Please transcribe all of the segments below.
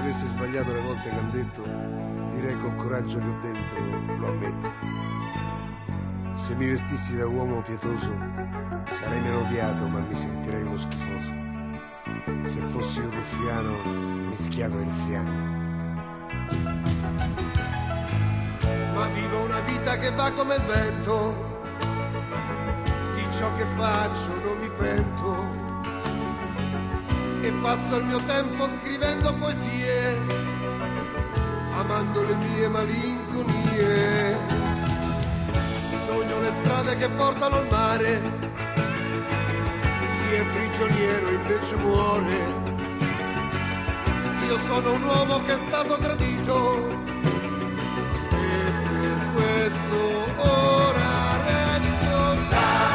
avessi sbagliato le volte che han detto, direi col coraggio che ho dentro, lo ammetto. Se mi vestissi da uomo pietoso, sarei meno odiato, ma mi sentirei uno schifoso. Se fossi un ruffiano, mischiato ai ruffiani. Ma vivo una vita che va come il vento, di ciò che faccio non mi pento, e passo il mio tempo scrivendo poesie, amando le mie malinconie. Sogno le strade che portano al mare, chi è prigioniero invece muore. Io sono un uomo che è stato tradito, e per questo ora resto da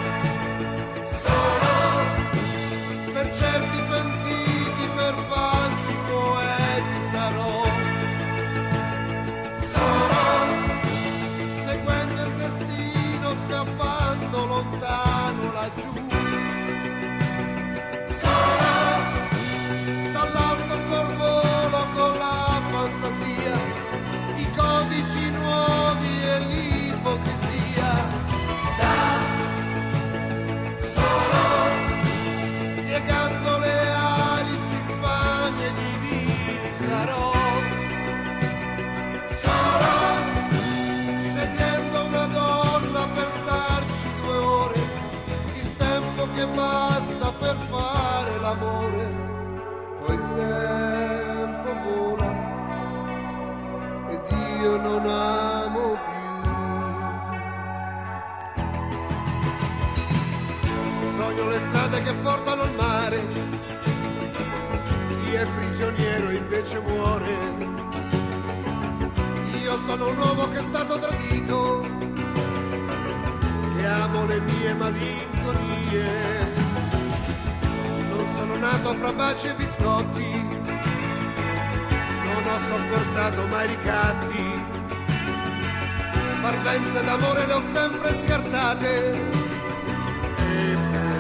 solo. Per certi pentiti, per falsi poeti sarò solo, seguendo il destino, scappando lontano laggiù. Solo, dall'alto sorvolo con la fantasia, i codici nuovi e l'ipocrisia. Da solo, piegando le ali su infami e divini sarò solo, scegliendo una donna per starci 2 ore, il tempo che basta per fare l'amore. Poi il tempo vola ed io non amo più. Sogno le strade che portano al mare, chi è prigioniero invece muore. Io sono un uomo che è stato tradito, che amo le mie malinconie. Non sono nato fra baci e biscotti, non ho sopportato mai ricatti, parvenze d'amore le ho sempre scartate, e per